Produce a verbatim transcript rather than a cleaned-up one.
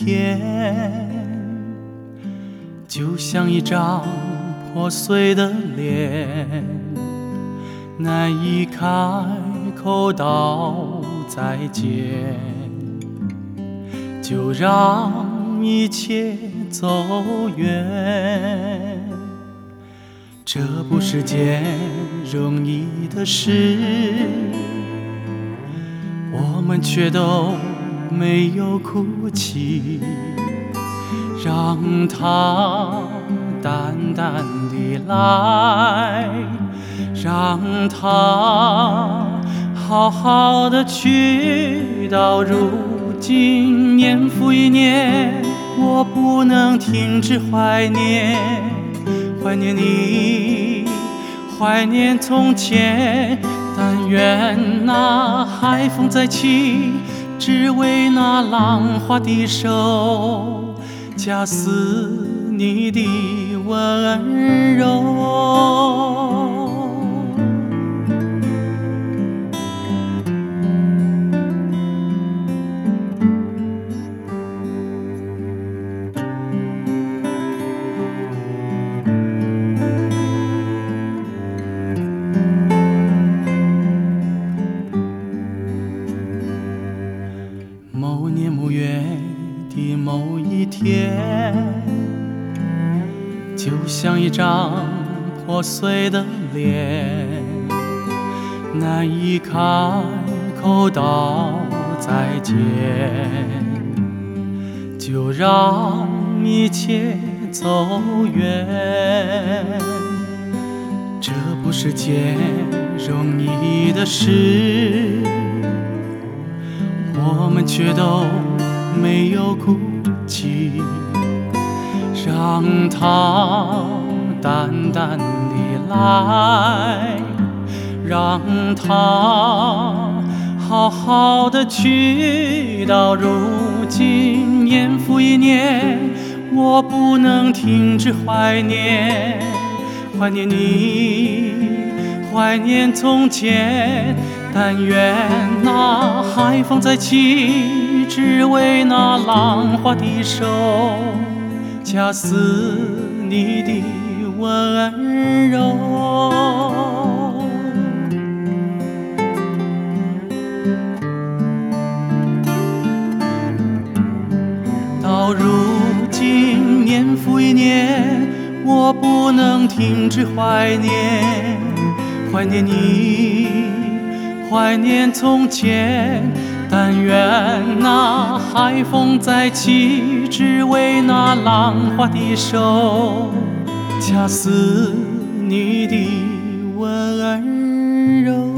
天，就像一张破碎的脸，难以开口道再见，就让一切走远。这不是件容易的事，我们却都没有哭泣，让它淡淡地来，让它好好的去。到如今年复一年，我不能停止怀念，怀念你，怀念从前。但愿那海风再起，只为那浪花的手，恰似你的温柔。某年某月的某一天，就像一张破碎的脸，难以开口道再见，就让一切走远。这不是件容易的事，我们却都没有哭泣，让它淡淡地来，让它好好的去。到如今年复一年，我不能停止怀念，怀念你，怀念从前。但愿那海风再起，只为那浪花的手，恰似你的温柔。到如今年复一年，我不能停止怀念，怀念你，怀念从前。但愿那海风再起，只为那浪花的手，恰似你的温柔。